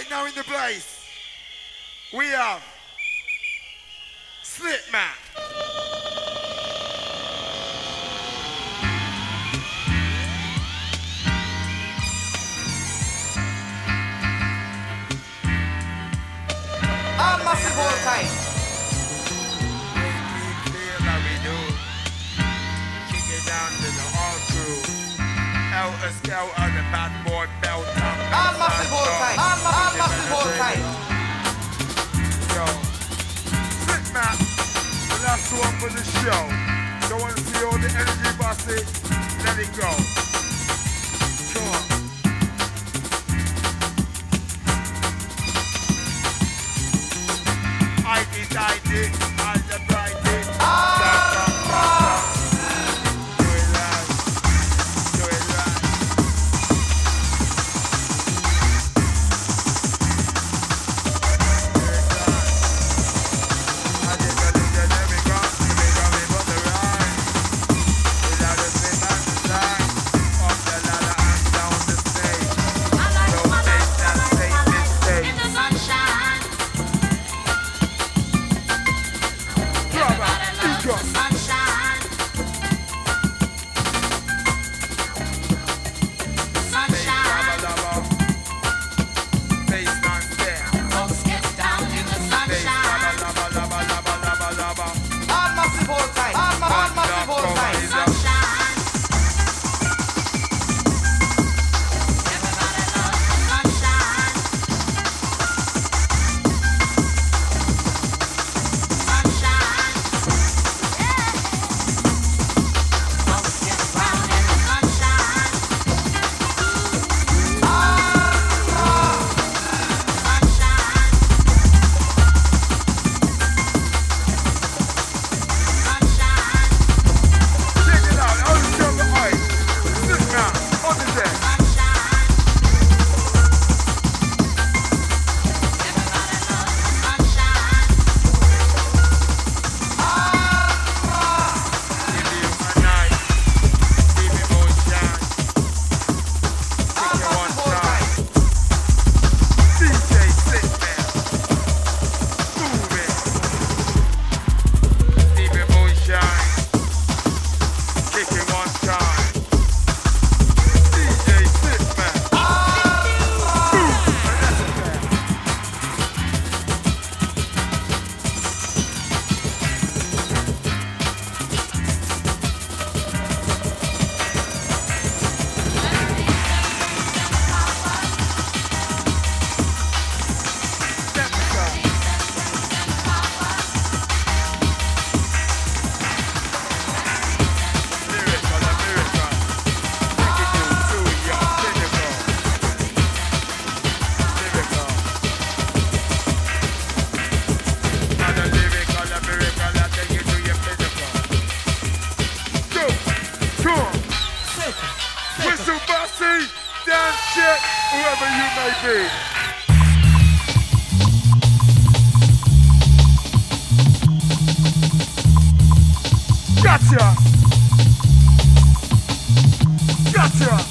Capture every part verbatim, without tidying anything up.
Right now in the place, we have Slipman. All massive all time. Make me feel like we do. Kick it down to the all crew. Elder Scout on the bad boy belt. All massive all time. All, ma- all massive all time. Yo, Slipman, the last one for the show. Don't want to see all the energy bossy. Let it go. Come on. I did, I did, I did, I did. Do it right, do it right. Do it right. I did the little let me go, let me go, me put the rhyme. Without a slip and slide, up the ladder and down the stage. Don't make that same mistake. In the sunshine, Brother, ego. sunshine, sunshine. Baseline stare. Folks get down in the sunshine, All massive all time. All, ma- all massive all time. sunshine. Everybody loves the sunshine, sunshine. Folks get brown in the sunshine, sunshine, sunshine. Check it out, all the silver ice. Sit now, on the deck. Sunshine. Everybody loves the sunshine. Give you a night, give me motion. All Take it one massive all time. time. D J Slipman. Move it. Give me motion. Kick it one time. D J Slipman. Boom. And that's it there. Step it up. Lyrical, a miracle. Take it to two, your pinnacle. Lyrical. Not a lyrical, a miracle. I take it to your pinnacle. Go, come on. Whistle bossy, dance shit, whoever you may be. Gotcha. Gotcha.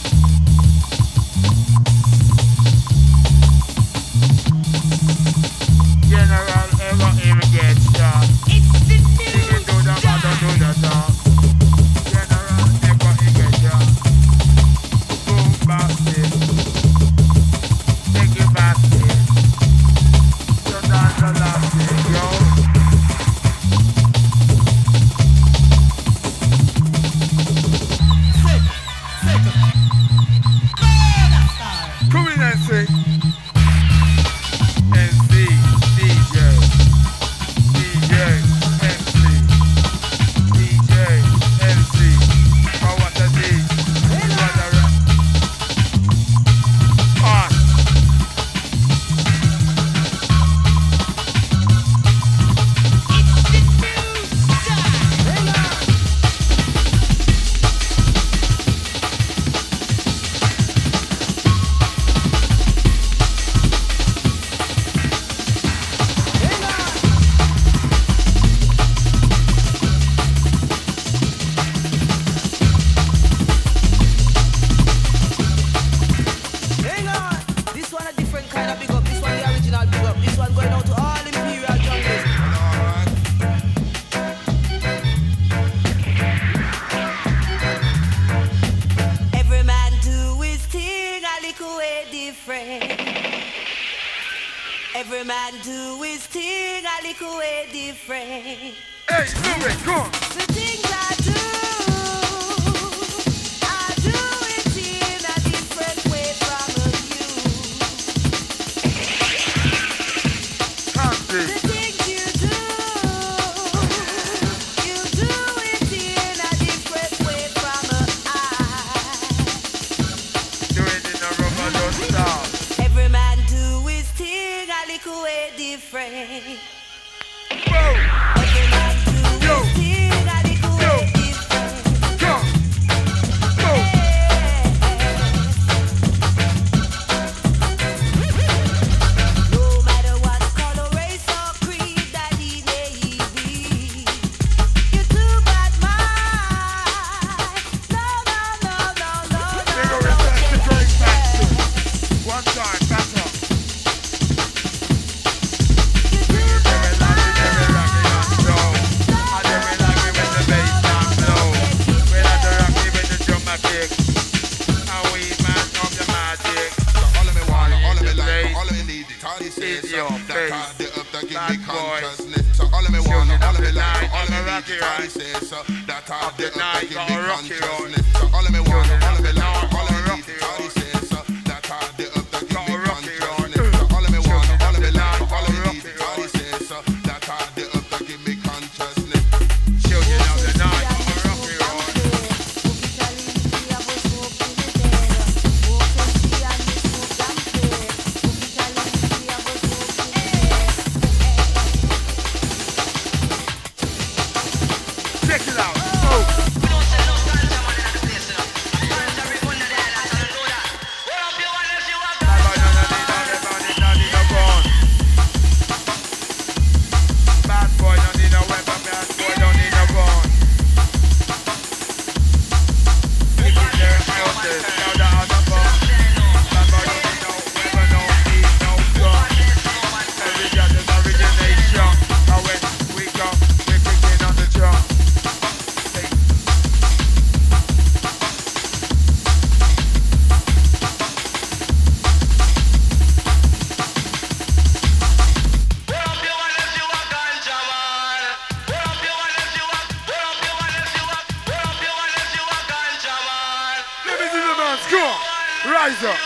General ever even get shot. It's the You can do the mother, do the talk. General ever even get shot. Boom, basket. Take it basket. So that's the last thing, yo. Second, second. Every man do his thing a little way different. Hey, move it, come on. The things I do, I do it in a different way from you. Handy. The things you do, you do it in a different way from I. Do it in a rubber dust style. Every man do his thing a little way different. Whoa. Every man do Yo. his thing a little Yo. way different. Go. Go. No matter what color, race or creed that he may be, you're too bad mind. No, no, no, no, no, no, Big no, respect to no, Drake no. Baxter. One time, back up. You're too Every bad lucky, every lucky, and slow. And every lucky when the bass down blow. When I the rocky when the drum a kick. And we man of the magic. So all of me want, all of me It's like, great. all of me need it. All he says, It's your so that face. card the up that give Bad me boy. consciousness. So all of me want, Children all of of me the like, night, all of I'm a me rocky need it. All he ride. says, so that card Of the the up night, that give got me a rocky road. consciousness. So all of me want, Children all of of me the like, night, all of I'm a me need rocky it. All he road. says, so that card the up that give Got me a rocky road. consciousness. So all of me want, Children all of of me the like, night, all of me I'm a need it. rocky All he road. says, so that card the up that give me consciousness. Children of the night, I'm a rocky road. Check it out. Oh. Bad boy don't need a weapon, bad boy don't need a gun. If it's their houses, now the other gun. Bad boy don't need no weapon, no need no gun. Every gun is origination. And when we come, we kicking on the drum. Hey. Let me see the man, go on. Rise up.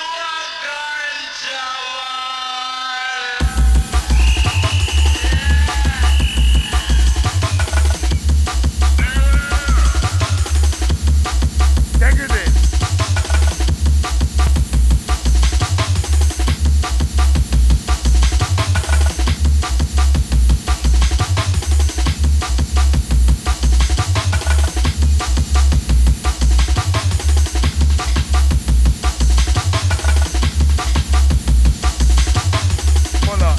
Take it in. Hold on.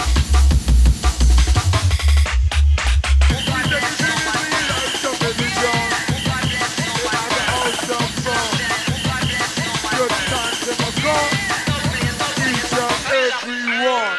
Good times in my car. Each and every one.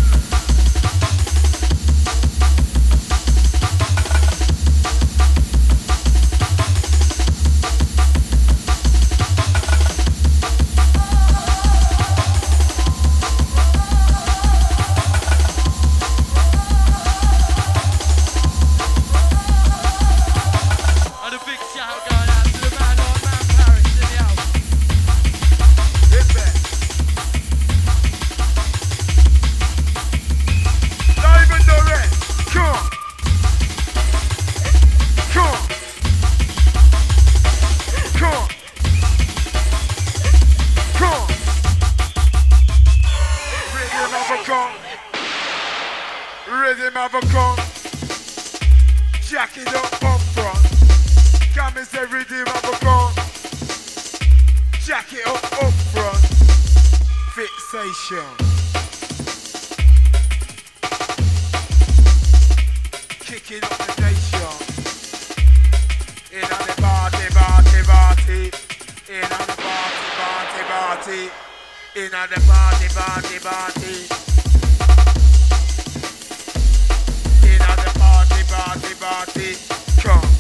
And a big shout going out to the man on Man Paris in the house. It's back. Not even the rest. Come on. Come on. Come on. Come on. Rhythm of a gun. Rhythm of a gun. Jack it up up front. Come and say rhythm of a gun. Jack it up up front. Fixation. Kicking up the nation. In on the party, party, party. In on the party, party, party. In on the party, party, party. In on the party, party, party. Come.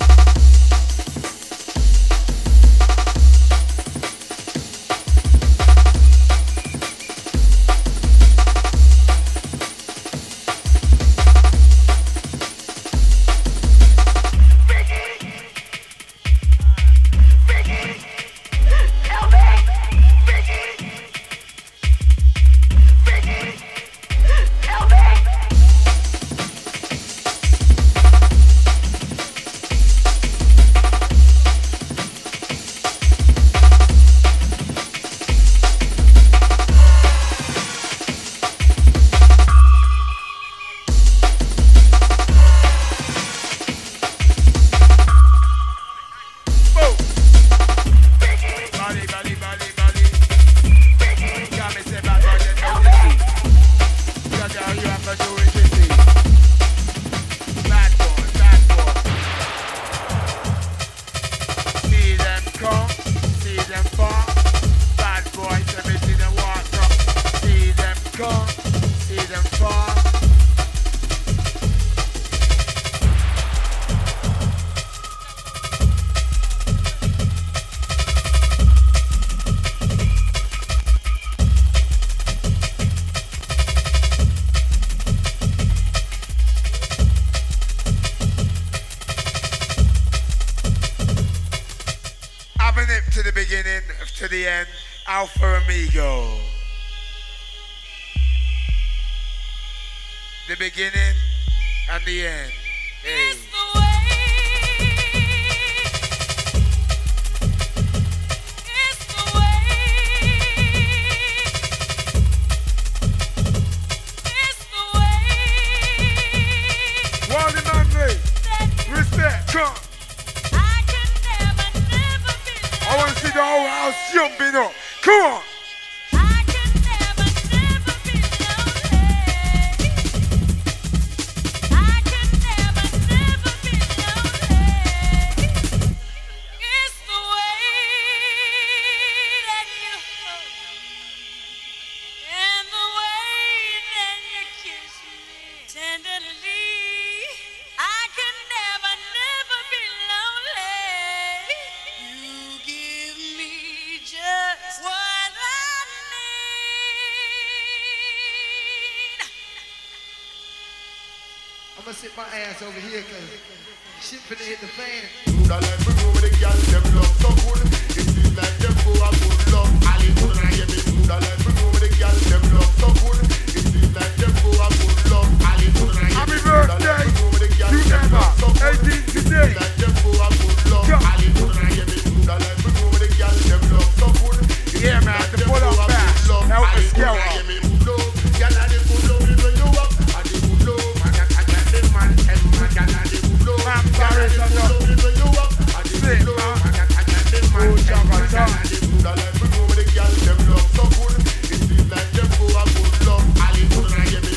never do it easy. Bad boy, bad boy. See them come, see them fall. Bad boys, let me see them walk up. See them come, see them fall. To the beginning, to the end, Alpha Amigo. The beginning and the end. Hey. It's the way. It's the way. It's the way. Wally Manley, respect, come. I want to see the whole house jumping up. Come on. I can never, never be lonely. I can never, never be lonely. It's the way that you hold me and the way that you kiss me tenderly. I can never, never be lonely. You give me just what I need. I'm gonna sit my ass over here because shit finna hit the fan. Would I like me know the girl them love so good? It seems like them go a good love. Ali would I get me? Would I like me know the girl them love so good? It seems like them go a good love. Ali would I get me? Happy birthday, you never, eighteen today. Like them go a good love. Ali would I get me? Would I like me know the girl them love so good? Yeah, man, the pull up back. Help us scale up. Man, Paris and up. Slip, man. Oh, Jabba, Jabba. Them love so good. It seems like them go a good love. Ali would I get me?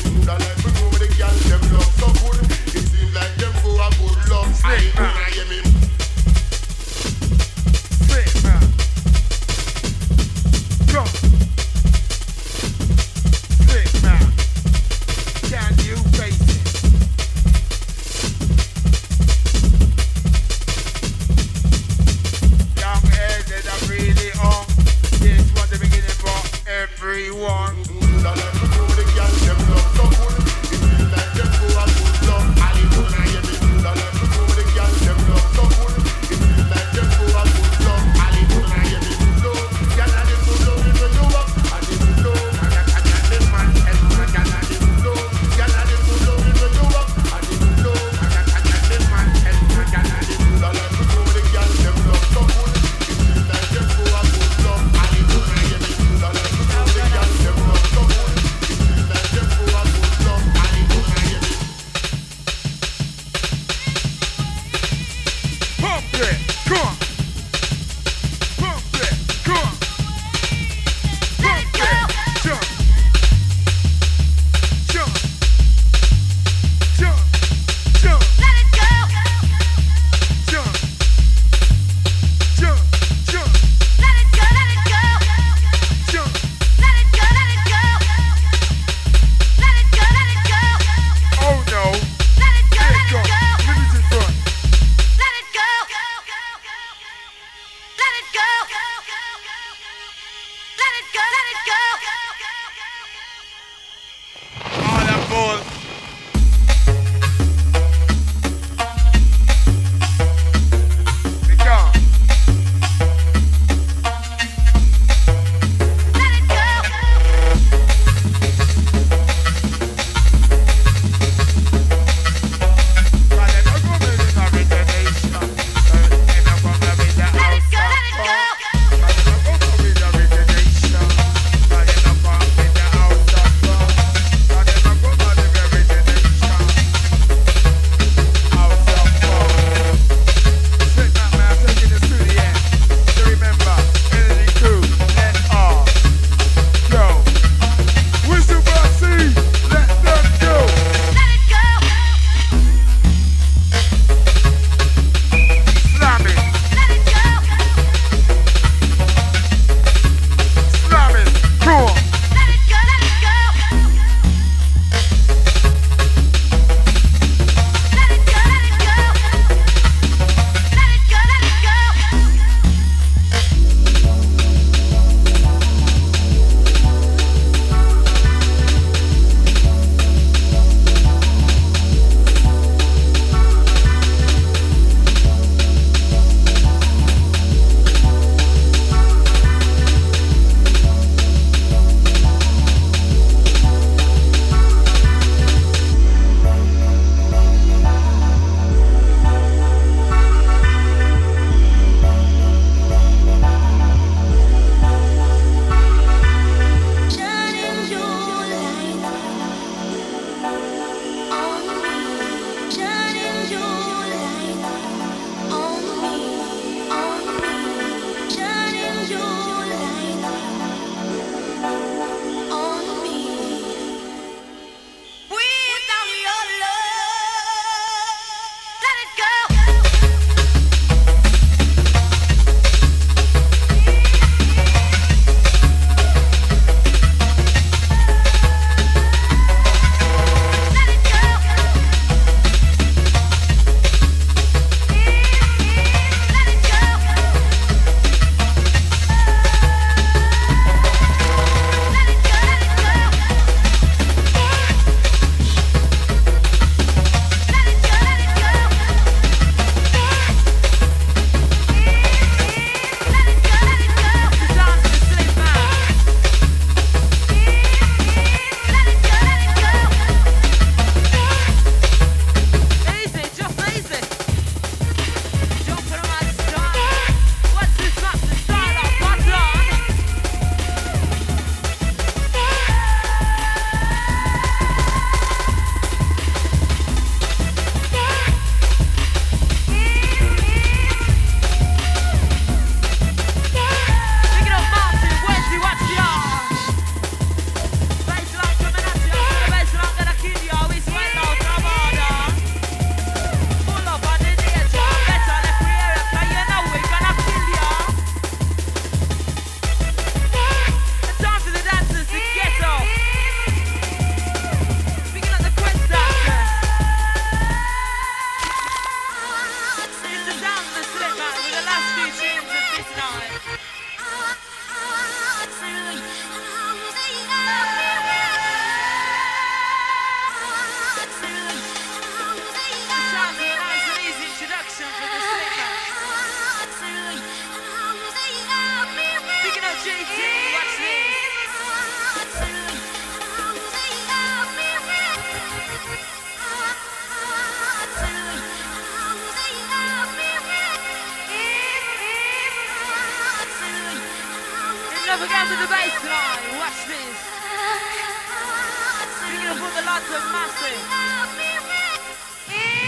to the baseline. Watch this. Singing for the lads of massive.